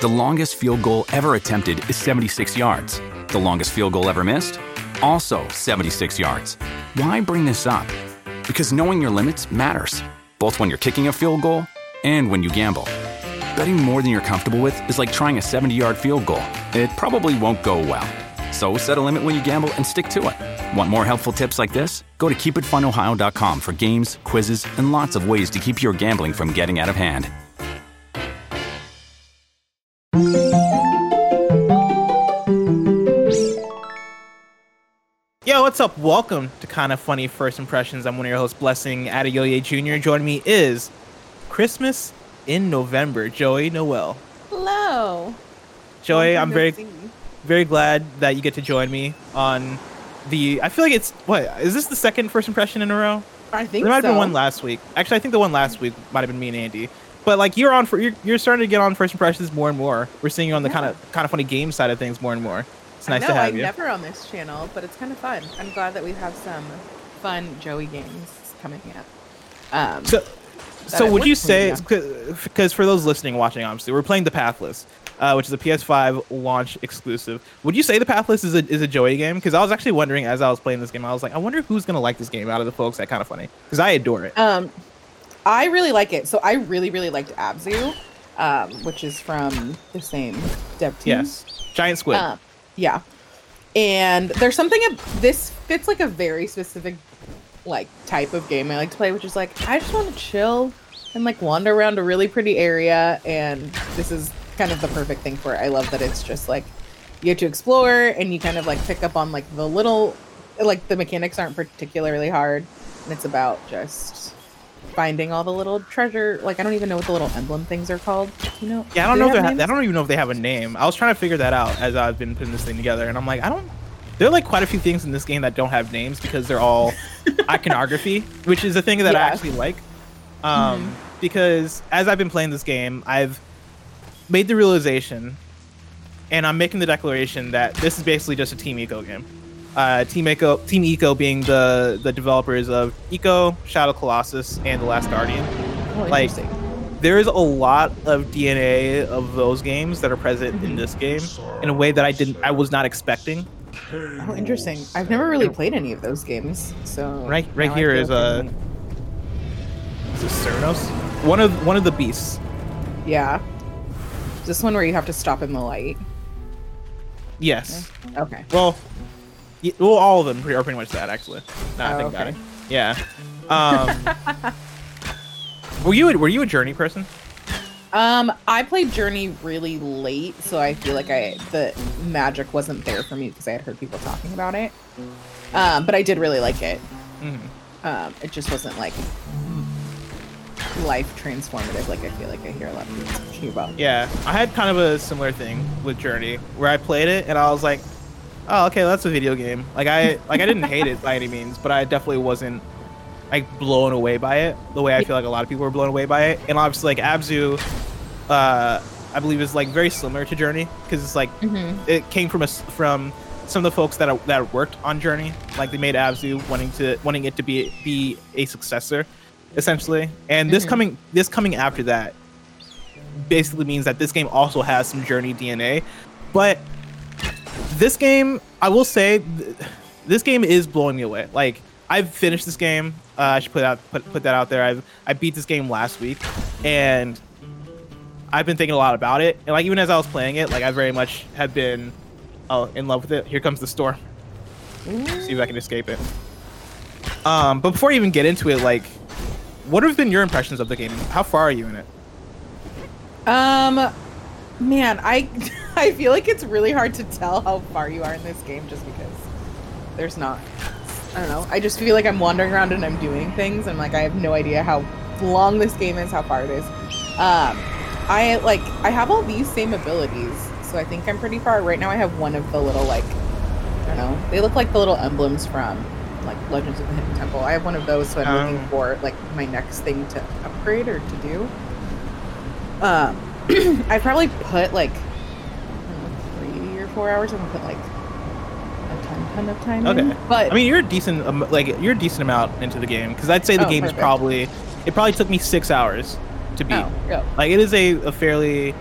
The longest field goal ever attempted is 76 yards. The longest field goal ever missed? Also 76 yards. Why bring this up? Because knowing your limits matters, both when you're kicking a field goal and when you gamble. Betting more than you're comfortable with is like trying a 70-yard field goal. It probably won't go well. So set a limit when you gamble and stick to it. Want more helpful tips like this? Go to keepitfunohio.com for games, quizzes, and lots of ways to keep your gambling from getting out of hand. Yo, what's up? Welcome to Kinda Funny First Impressions. I'm one of your hosts, Blessing Adeoye Jr. Joining me is Christmas in November, Joey Noel. Hello. Joey, I'm very glad that you get to join me on the... I feel like it's... What? Is this the second first impression in a row? I think there might have so. been one last week. Actually, I think the one last week might have been me and Andy. But like you're starting to get on first impressions more and more. We're seeing you on the kind of funny game side of things more and more. It's nice to have you. I'm never on this channel, but it's kind of fun. I'm glad that we have some fun Joey games coming up. So would you say, because for those listening, watching, obviously, we're playing The Pathless, which is a PS5 launch exclusive. Would you say The Pathless is a Joey game? Because I was actually wondering as I was playing this game, I was like, I wonder who's going to like this game out of the folks at Kinda Funny. Because I adore it. I really like it. So I really, really liked Abzu, which is from the same dev team. Yes. Giant Squid. Yeah. And there's something, this fits like a very specific like type of game I like to play, which is like, I just want to chill and like wander around a really pretty area. And this is kind of the perfect thing for it. I love that it's just like, you have to explore and you kind of like pick up on like the little, like the mechanics aren't particularly hard. And it's about just finding all the little treasure. Like, I don't even know what the little emblem things are called. You know? Yeah, I don't even know if they have a name. I was trying to figure that out as I've been putting this thing together, and I'm like, there are like quite a few things in this game that don't have names because they're all iconography, which is a thing that I actually like. Because as I've been playing this game, I've made the realization, and I'm making the declaration that this is basically just a Team Ico game. Team Ico being the developers of Ico, Shadow Colossus, and The Last Guardian. Oh, like, there is a lot of DNA of those games that are present in this game in a way that I was not expecting. Oh, interesting. I've never really played any of those games, so right here is this Cernos? One of the beasts. Yeah. Is this one where you have to stop in the light? Yes. Okay. Well, all of them are pretty much that, actually. Now I think about it. Yeah. Were you a Journey person? I played Journey really late, so I feel like the magic wasn't there for me because I had heard people talking about it. But I did really like it. It just wasn't like life transformative like I feel like I hear a lot of people talking about. Yeah, I had kind of a similar thing with Journey where I played it and I was like, oh, okay, that's a video game. I didn't hate it by any means, but I definitely wasn't like blown away by it the way I feel like a lot of people were blown away by it. And obviously, like Abzu, I believe is like very similar to Journey because it's like it came from some of the folks that worked on Journey. Like they made Abzu wanting it to be a successor, essentially. And this coming after that basically means that this game also has some Journey DNA, but this game, I will say, this game is blowing me away. Like, I've finished this game. I should put that out there. I beat this game last week, and I've been thinking a lot about it. And like, even as I was playing it, like I very much have been in love with it. Here comes the storm. See if I can escape it. But before I even get into it, like, what have been your impressions of the game? How far are you in it? Man, I feel like it's really hard to tell how far you are in this game just because there's not, I don't know. I just feel like I'm wandering around and I'm doing things and like I have no idea how long this game is, how far it is. I have all these same abilities, so I think I'm pretty far. Right now I have one of the little like, I don't know, they look like the little emblems from like Legends of the Hidden Temple. I have one of those, so I'm looking for like my next thing to upgrade or to do. I probably put like 3 or 4 hours. I'm gonna put like a ton of time in. But I mean, you're a decent amount into the game because I'd say the game is probably took me 6 hours to beat. Yeah. Like it is a fairly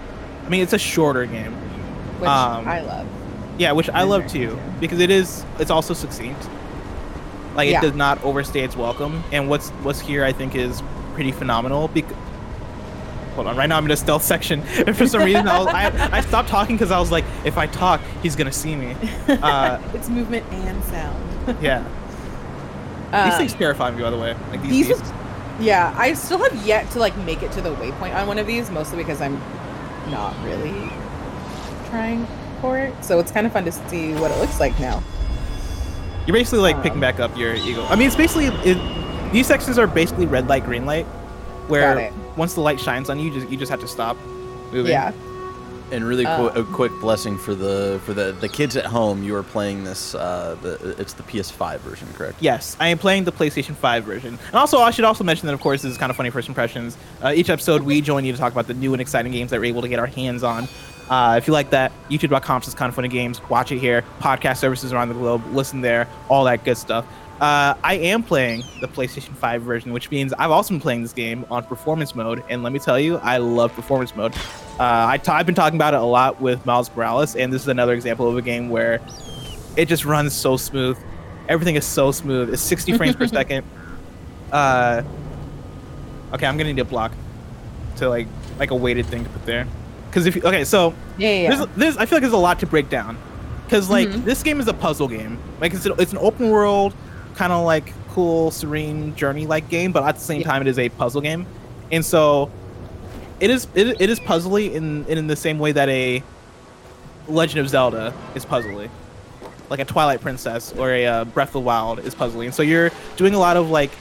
I mean, it's a shorter game. Which I love. Yeah, which I love too, because it's also succinct. Like it does not overstay its welcome, and what's here I think is pretty phenomenal. Hold on, right now I'm in a stealth section, and for some reason I stopped talking because I was like, if I talk, he's gonna see me. It's movement and sound. Yeah. These things terrify me, by the way. Like these beasts. Yeah, I still have yet to like make it to the waypoint on one of these, mostly because I'm not really trying for it. So it's kind of fun to see what it looks like now. You're basically like picking back up your eagle. I mean, it's basically these sections are basically red light, green light, where once the light shines on you, you just have to stop moving. Yeah. And really a quick blessing for the kids at home. You are playing this. It's the PS5 version, correct? Yes, I am playing the PlayStation 5 version. And also, I should also mention that, of course, this is kind of funny first impressions. Each episode, we join you to talk about the new and exciting games that we're able to get our hands on. If you like that, youtube.com/kindoffunnygames. Watch it here. Podcast services around the globe. Listen there. All that good stuff. I am playing the PlayStation 5 version, which means I've also been playing this game on performance mode. And let me tell you, I love performance mode. I've been talking about it a lot with Miles Morales, and this is another example of a game where it just runs so smooth. Everything is so smooth. It's 60 frames per second. Okay, I'm gonna need a block to like a weighted thing to put there. Because if I feel like there's a lot to break down. Because like this game is a puzzle game. Like it's an open world, kind of like cool, serene journey like game, but at the same time it is a puzzle game, and so. It is puzzly in the same way that a Legend of Zelda is puzzly, like a Twilight Princess or a Breath of the Wild is puzzly. And so you're doing a lot of like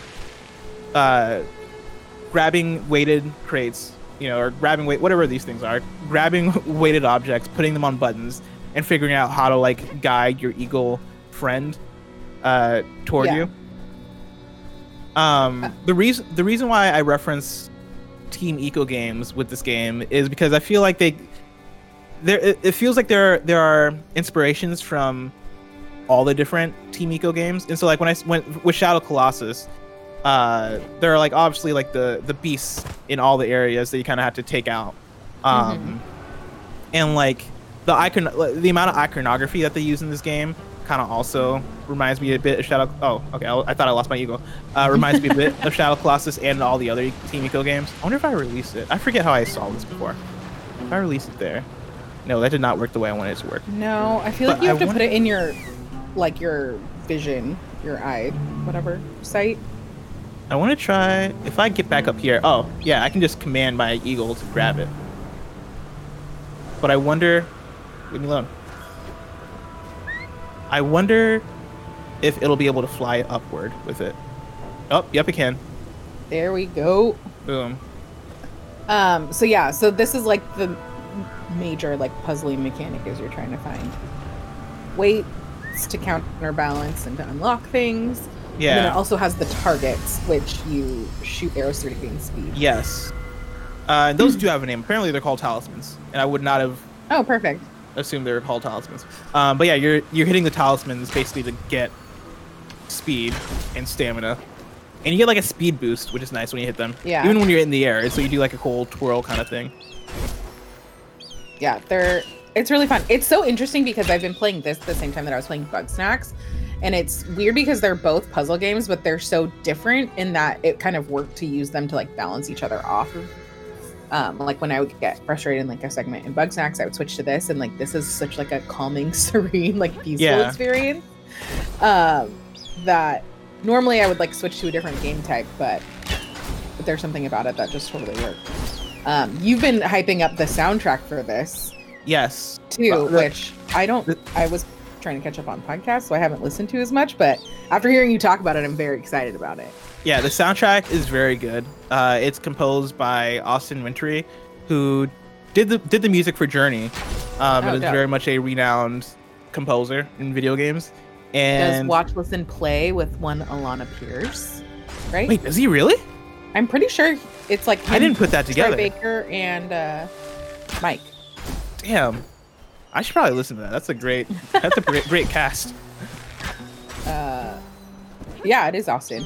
grabbing weighted crates, or grabbing whatever these things are, grabbing weighted objects, putting them on buttons, and figuring out how to like guide your eagle friend toward you. The reason why I reference Team Ico games with this game is because I feel like it feels like there are inspirations from all the different Team Ico games. And so like when I went with Shadow Colossus, there are like obviously like the beasts in all the areas that you kind of have to take out, and like the amount of iconography that they use in this game kind of also reminds me a bit of Shadow. Oh, okay. I thought I lost my ego. Reminds me a bit of Shadow Colossus and all the other Team Ico games. I wonder if I released it. I forget how I saw this before. If I released it there, no, that did not work the way I wanted it to work. No, I feel like you have to put it in your vision, your eye, whatever site. I want to try if I get back up here. Oh, yeah, I can just command my eagle to grab it. But I wonder. Leave me alone. I wonder if it'll be able to fly upward with it. Oh, yep, it can. There we go. Boom. So this is like the major like puzzling mechanic as you're trying to find weights to counterbalance and to unlock things. Yeah. And then it also has the targets, which you shoot arrows through to gain speed. Yes. And those do have a name. Apparently they're called talismans. And I would not have... Oh, perfect. Assume they were called talismans. But yeah, you're hitting the talismans basically to get speed and stamina, and you get like a speed boost, which is nice when you hit them. Yeah. Even when you're in the air, so you do like a cool twirl kind of thing. Yeah, it's really fun. It's so interesting because I've been playing this at the same time that I was playing Bugsnax, and it's weird because they're both puzzle games, but they're so different in that it kind of worked to use them to like balance each other off. Like when I would get frustrated in like a segment in Bugsnax, I would switch to this, and like this is such like a calming, serene, like peaceful experience. That normally I would like switch to a different game type, but there's something about it that just totally worked. You've been hyping up the soundtrack for this, yes, too, which I was trying to catch up on podcasts, so I haven't listened to as much. But after hearing you talk about it, I'm very excited about it. Yeah, the soundtrack is very good. It's composed by Austin Wintory, who did the music for Journey. It is very much a renowned composer in video games. And does Watch, Listen, Play with one Alana Pierce, right? Wait, does he really? I'm pretty sure it's like him, I didn't put that together. Troy Baker and Mike. Damn, I should probably listen to that. That's a great great cast. Yeah, it is Austin.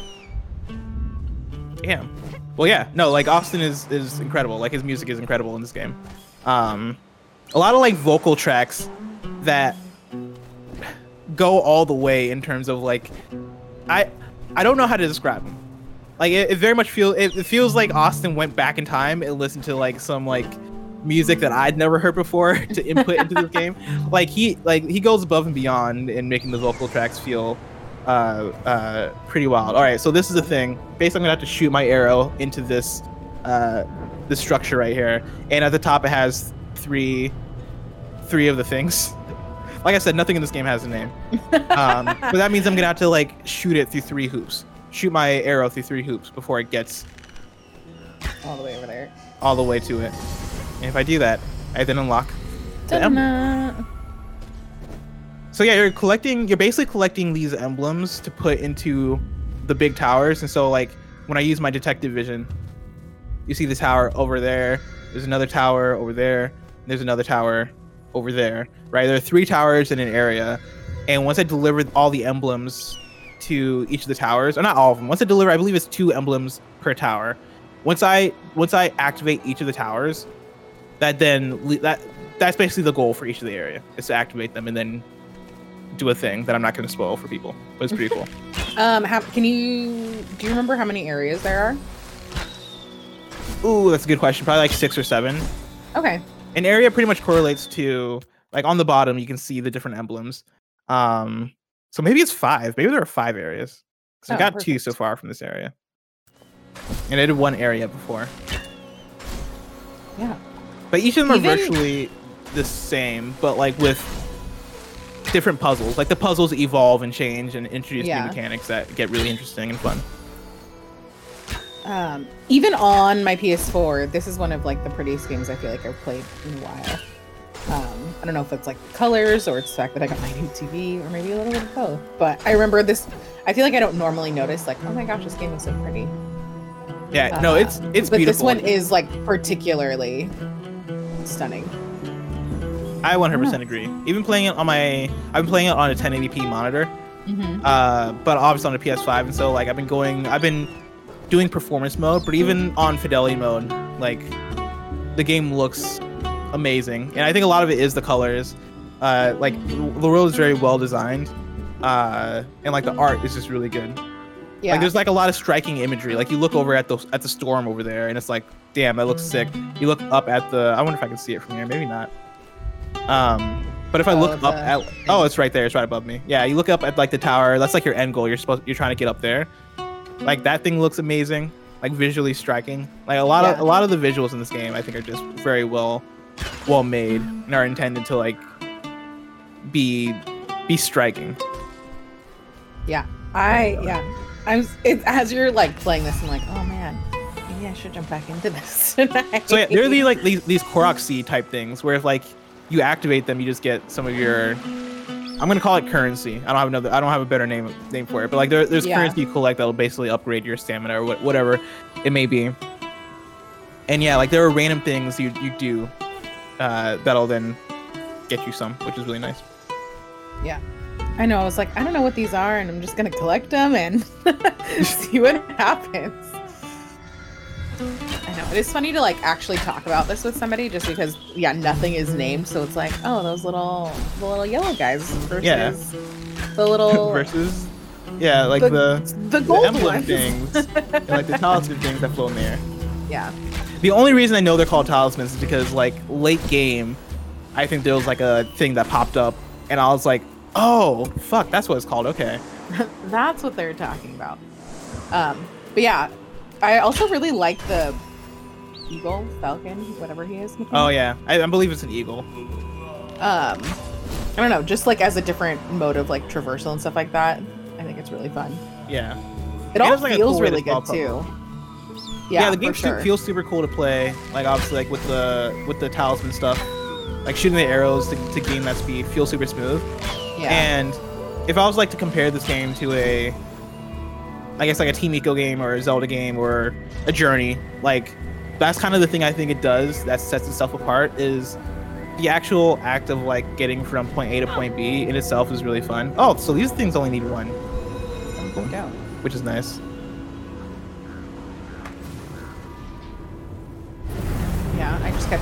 Damn. Well, yeah, no, like Austin is incredible. Like his music is incredible in this game. a lot of like vocal tracks that go all the way in terms of like I don't know how to describe them. Like it very much feels like Austin went back in time and listened to like some like music that I'd never heard before to input into this game. Like he goes above and beyond in making the vocal tracks feel pretty wild. All right, so this is the thing. Basically, I'm gonna have to shoot my arrow into this this structure right here, and at the top it has three of the things. Like I said, nothing in this game has a name. But that means I'm gonna have to like shoot it through 3 hoops. Shoot my arrow through 3 hoops before it gets all the way over there. All the way to it. And if I do that, I then unlock the emblem. So yeah, you're basically collecting these emblems to put into the big towers. And so like when I use my detective vision, you see the tower over there. There's another tower over there. There's another tower over there, right? There are 3 towers in an area. And once I deliver all the emblems to each of the towers, or not all of them, once I deliver, I believe it's 2 emblems per tower. Once I activate each of the towers, that's basically the goal for each of the area, is to activate them and then do a thing that I'm not going to spoil for people, but it's pretty cool. Do you remember how many areas there are? Ooh, that's a good question. Probably like 6 or 7. Okay. An area pretty much correlates to, like on the bottom, you can see the different emblems. So maybe it's 5. Maybe there are 5 areas. So I got perfect. 2 so far from this area. And I did 1 area before. Yeah. But each of them are virtually the same, but like with different puzzles. Like the puzzles evolve and change and introduce new mechanics that get really interesting and fun. Even on my PS4, this is one of like the prettiest games I feel like I've played in a while. I don't know if it's like the colors or it's the fact that I got my new TV or maybe a little bit of both. But I remember this. I feel like I don't normally notice like, oh my gosh, this game is so pretty. Yeah, no, it's but beautiful. This one is like particularly stunning. I 100% agree. Even playing it on I've been playing it on a 1080p monitor, but obviously on a PS5, and so like I've been doing performance mode, but even on fidelity mode, like the game looks amazing, and I think a lot of it is the colors. Like the world is very well designed, and like the art is just really good. Yeah. Like there's like a lot of striking imagery. Like you look over at the storm over there, and it's like, damn, that looks sick. You look up at I wonder if I can see it from here. Maybe not. But if I look up at, it's right there. It's right above me. Yeah, you look up at like the tower. That's like your end goal. You're trying to get up there. Like that thing looks amazing. Like visually striking. Like a lot of the visuals in this game, I think, are just very well made and are intended to like be striking. Yeah, as you're like playing this, I'm like, oh man, maybe I should jump back into this tonight. So yeah, there are these Korok seed type things where if like you activate them, you just get some of your, I'm gonna call it currency. I don't have a better name for it, but like there's currency you collect that'll basically upgrade your stamina or whatever it may be. And yeah, like there are random things you do that'll then get you some, which is really nice. Yeah. I know, I was like, I don't know what these are, and I'm just gonna collect them and see what happens. I know, it is funny to like actually talk about this with somebody just because nothing is named, so it's like, oh, those the little yellow guys versus the little versus like the gold emblem ones. Things and like the talisman things that float in the air. Yeah. The only reason I know they're called talismans is because like late game, I think there was like a thing that popped up and I was like, oh fuck, that's what it's called. Okay. That's what they're talking about. But yeah, I also really like the eagle, falcon, whatever he is. Oh yeah, I believe it's an eagle. I don't know, just like as a different mode of like traversal and stuff like that. I think it's really fun. Yeah. It all feels really good too. Yeah, the game feels super cool to play. Like obviously, like with the talisman stuff, like shooting the arrows to gain that speed feels super smooth. Yeah. And if I was like to compare this game to I guess like a Team Ico game or a Zelda game or a Journey, like that's kind of the thing I think it does that sets itself apart is the actual act of like getting from point A to point B in itself is really fun. Oh, so these things only need 1. Which is nice. Yeah, I just kept thinking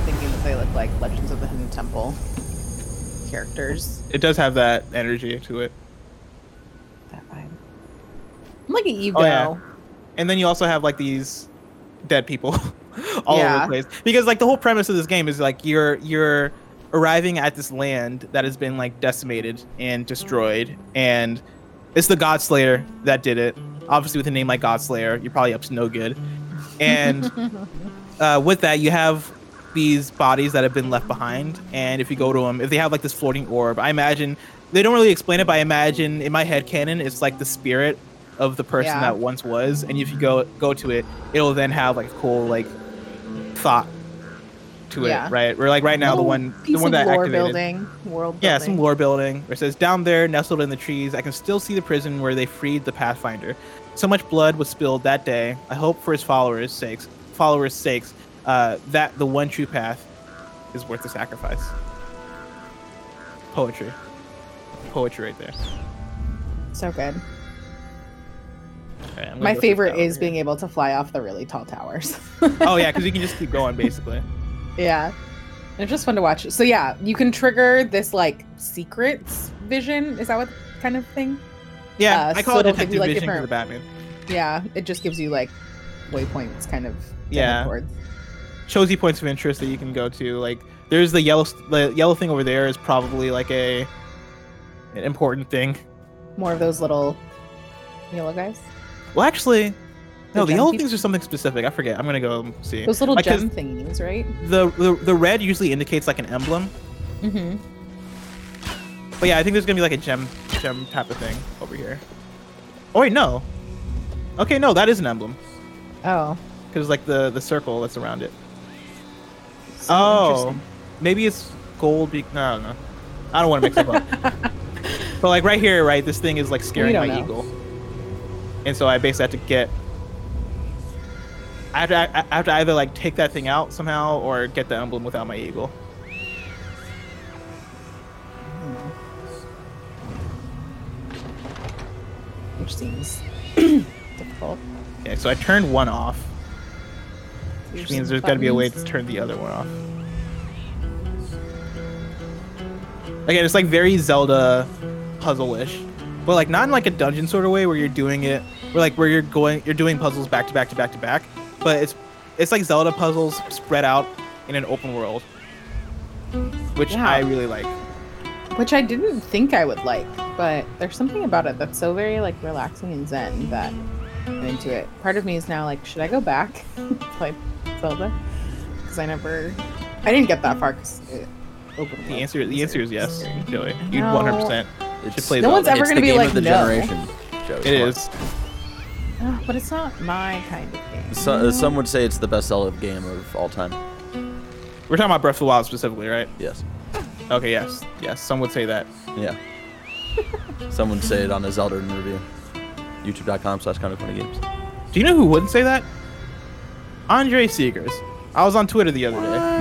they look like Legends of the Hidden Temple characters. It does have that energy to it. That vibe. I'm like an ego. Oh, yeah. And then you also have like these dead people all over the place. Because like the whole premise of this game is like you're arriving at this land that has been like decimated and destroyed, and it's the Godslayer that did it. Obviously with a name like Godslayer, you're probably up to no good. And with that, you have these bodies that have been left behind, and if you go to them, if they have like this floating orb, I imagine they don't really explain it, but I imagine in my head canon it's like the spirit of the person that once was, and if you go to it, it'll then have like a cool like thought to it, right? Where like right now the one that activated world building. Some lore building where it says, down there nestled in the trees, I can still see the prison where they freed the Pathfinder. So much blood was spilled that day. I hope for his followers' sakes that the one true path is worth the sacrifice. Poetry right there. So good. Okay, my favorite is being able to fly off the really tall towers. Oh yeah, because you can just keep going basically. Yeah, and it's just fun to watch. So yeah, you can trigger this like secrets vision. Is that what kind of thing? Yeah, I call it detective vision for the Batman. Yeah, it just gives you like waypoints, kind of. Towards. Shows you points of interest that you can go to. Like there's the yellow thing over there is probably like an important thing. More of those little yellow guys. Well, actually, no, the yellow things are something specific. I forget. I'm gonna go see. Those little gem thingies, right? The red usually indicates like an emblem. Mm-hmm. But yeah, I think there's gonna be like a gem type of thing over here. Oh wait, no. Okay, no, that is an emblem. Oh. Because like the circle that's around it. So maybe it's gold. No, I don't know. I don't want to mix it up. But like right here, right, this thing is like scaring my eagle. And so I basically have to get. I have to either like take that thing out somehow or get the emblem without my eagle. Which seems difficult. Okay, so I turned one off, which means there's got to be a way to turn the other one off. Again, it's like very Zelda puzzle-ish, but like not in like a dungeon sort of way where you're doing it, where you're doing puzzles back to back to back to back, but it's like Zelda puzzles spread out in an open world, which I really like. Which I didn't think I would like, but there's something about it that's so very like relaxing and zen that I'm into it. Part of me is now like, should I go back to play Zelda? Because I didn't get that far. The answer is yes, Joey. You 100% should play Zelda. No one's ever going to be like, no. Generation, Joey. It is. But it's not my kind of game. Some would say it's the best Zelda game of all time. We're talking about Breath of the Wild specifically, right? Yes. Okay, yes. Some would say that. Yeah. Some would say it on a Zelda review. YouTube.com/kindafunnygames. Do you know who wouldn't say that? Andre Seegers. I was on Twitter the other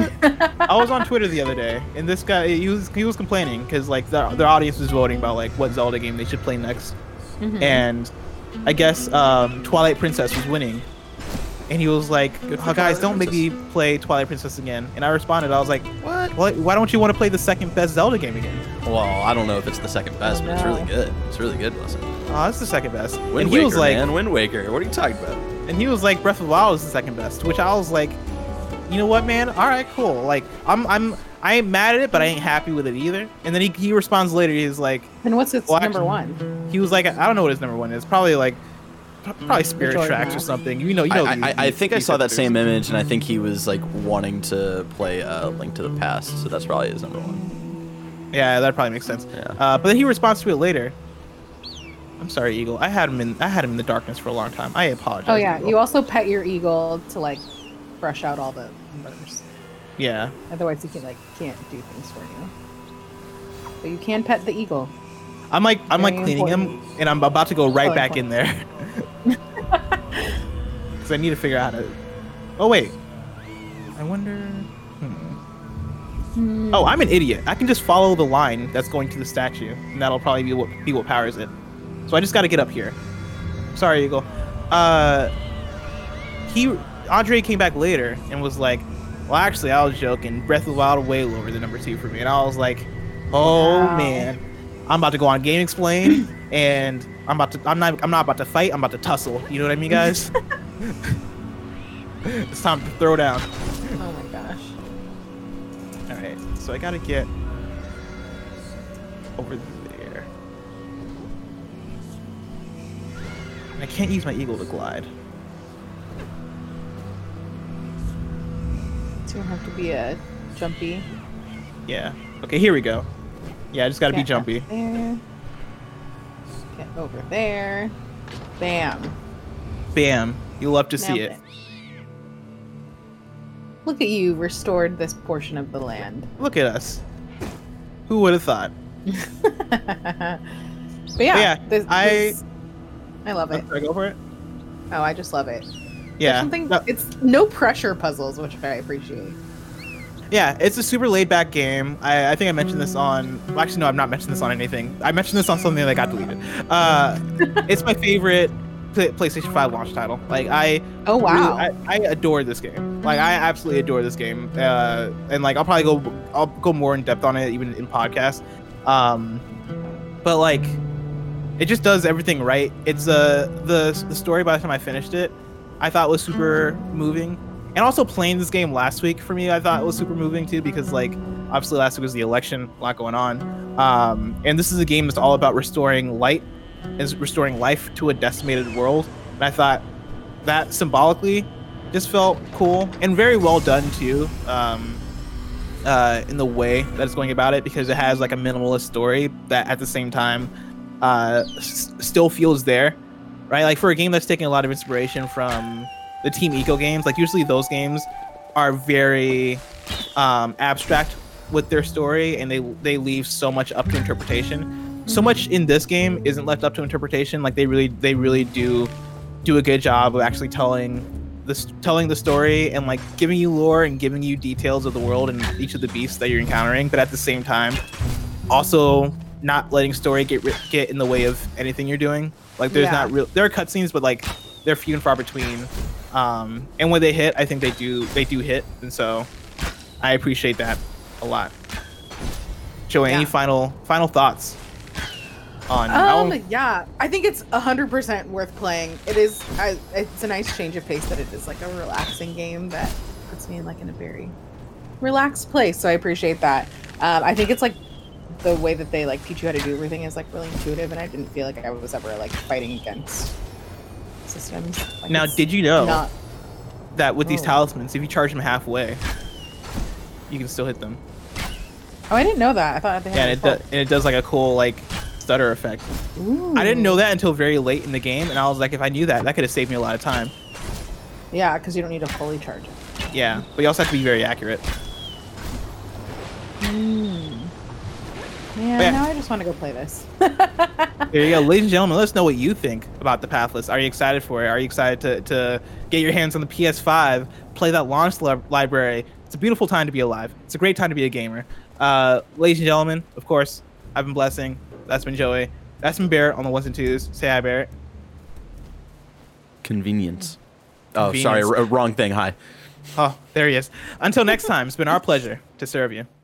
day. And this guy, he was complaining because like their audience was voting about like what Zelda game they should play next, and I guess Twilight Princess was winning, and he was like, oh, "Guys, don't make me play Twilight Princess again." And I responded, I was like, "What? Why don't you want to play the second best Zelda game again?" Well, I don't know if it's the second best, but it's really good. It's really good, listen. Oh, it's the second best. Wind Waker, was like, man, Wind Waker. What are you talking about? And he was like, Breath of the Wild is the second best, which I was like, you know what, man? All right, cool. Like, I ain't mad at it, but I ain't happy with it either. And then he responds later. He's like, and what's its number one? He was like, I don't know what his number one is. Probably Spirit Tracks or something. You know. I think I saw that same image, and I think he was like wanting to play Link to the Past, so that's probably his number one. Yeah, that probably makes sense. Yeah. But then he responds to it later. I'm sorry, Eagle. I had him in the darkness for a long time. I apologize. Oh yeah, Eagle. You also pet your eagle to like brush out all the embers. Yeah. Otherwise, he can't do things for you. But you can pet the eagle. I'm like cleaning him, and I'm about to go right back in there. Because I need to figure out how to. Oh wait. I wonder. Oh, I'm an idiot. I can just follow the line that's going to the statue, and that'll probably be what powers it. So I just got to get up here. Sorry, Eagle. Andre came back later and was like, Well, actually, I was joking. Breath of the Wild way lower than number 2 for me, and I was like, oh Wow. man, I'm about to go on Game Explain, and I'm not about to fight. I'm about to tussle. You know what I mean, guys? It's time to throw down. Oh my gosh. All right, so I gotta get over there. And I can't use my eagle to glide. It's gonna have to be a jumpy. Yeah. Okay, here we go. Yeah, I just gotta be Get jumpy. up there. Get over there. Bam. Bam. You love to see Nailed it. Look at you, restored this portion of the land. Look at us. Who would have thought? But yeah, I love it. Should I go for it? Oh, I just love it. Yeah. There's something. No- It's no pressure puzzles, which I appreciate. Yeah, it's a super laid back game. I think I mentioned this on. Well, actually, no, I've not mentioned this on anything. I mentioned this on something that got deleted. It's my favorite PlayStation 5 launch title. Like Oh wow. I adore this game. Like I absolutely adore this game. And like I'll go more in depth on it even in podcast. But like it just does everything right. It's the story by the time I finished it, I thought was super moving. And also playing this game last week for me, I thought was super moving too, because like obviously last week was the election, a lot going on. And this is a game that's all about restoring light, is restoring life to a decimated world. And I thought that symbolically just felt cool and very well done too, in the way that it's going about it, because it has like a minimalist story that at the same time still feels there, right? Like for a game that's taking a lot of inspiration from the Team Eco games, like usually those games are very abstract with their story, and they leave so much up to interpretation. So much in this game isn't left up to interpretation. Like they really do a good job of actually telling the story and like giving you lore and giving you details of the world and each of the beasts that you're encountering, but at the same time also not letting story get in the way of anything you're doing. Like there are cutscenes, but like they're few and far between. And when they hit, I think they do hit, and so I appreciate that a lot. Joey, any final thoughts on? Yeah, I think it's 100% worth playing. It is. It's a nice change of pace that it is like a relaxing game that puts me in like in a very relaxed place. So I appreciate that. I think it's like the way that they like teach you how to do everything is like really intuitive, and I didn't feel like I was ever like fighting against systems. Like, Now, did you know that with these Oh. talismans, if you charge them halfway, you can still hit them? Oh, I didn't know that. I thought they had. Yeah, and it does like a cool like stutter effect. I didn't know that until very late in the game, and I was like, if I knew that could have saved me a lot of time. Yeah, because you don't need to fully charge it. Yeah, but you also have to be very accurate. Yeah, now I just want to go play this. There you go, ladies and gentlemen. Let us know what you think about the Pathless. Are you excited for it? Are you excited to get your hands on the PS5, play that launch library? It's a beautiful time to be alive. It's a great time to be a gamer. Ladies and gentlemen, of course, I've been Blessing. That's been Joey. That's been Barrett on the ones and twos. Say hi, Barrett. Convenience. Oh, sorry, wrong thing. Hi. Oh, there he is. Until next time, it's been our pleasure to serve you.